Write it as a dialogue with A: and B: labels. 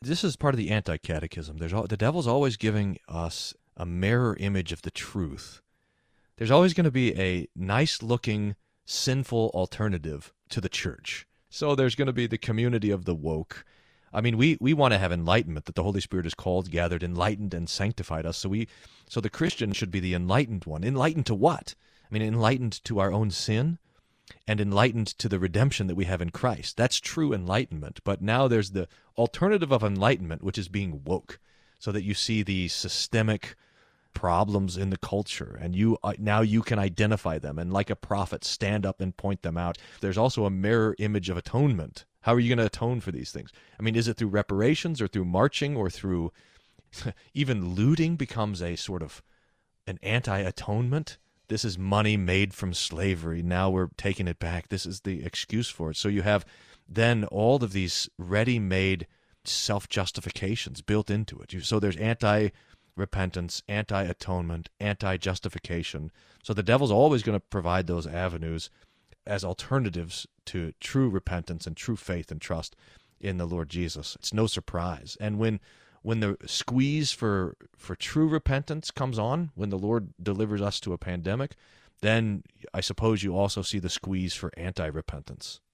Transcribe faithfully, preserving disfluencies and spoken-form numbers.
A: This is part of the anti-catechism. There's al- the devil's always giving us a mirror image of the truth. There's always going to be a nice-looking, sinful alternative to the church. So there's going to be the community of the woke. I mean, we, we want to have enlightenment, that the Holy Spirit is called, gathered, enlightened, and sanctified us. So we so the Christian should be the enlightened one. Enlightened to what? I mean, enlightened to our own sin and enlightened to the redemption that we have in Christ. That's true enlightenment. But now there's the alternative of enlightenment, which is being woke, so that you see the systemic problems in the culture, and you uh, now you can identify them, and like a prophet, stand up and point them out. There's also a mirror image of atonement. How are you going to atone for these things? I mean, is it through reparations or through marching or through even looting becomes a sort of an anti-atonement? This is money made from slavery. Now we're taking it back. This is the excuse for it. So you have then all of these ready-made self-justifications built into it. You, so there's anti-repentance, anti-atonement, anti-justification. So the devil's always going to provide those avenues as alternatives to true repentance and true faith and trust in the Lord Jesus. It's no surprise. And when when the squeeze for for true repentance comes on, when the Lord delivers us to a pandemic, then I suppose you also see the squeeze for anti-repentance.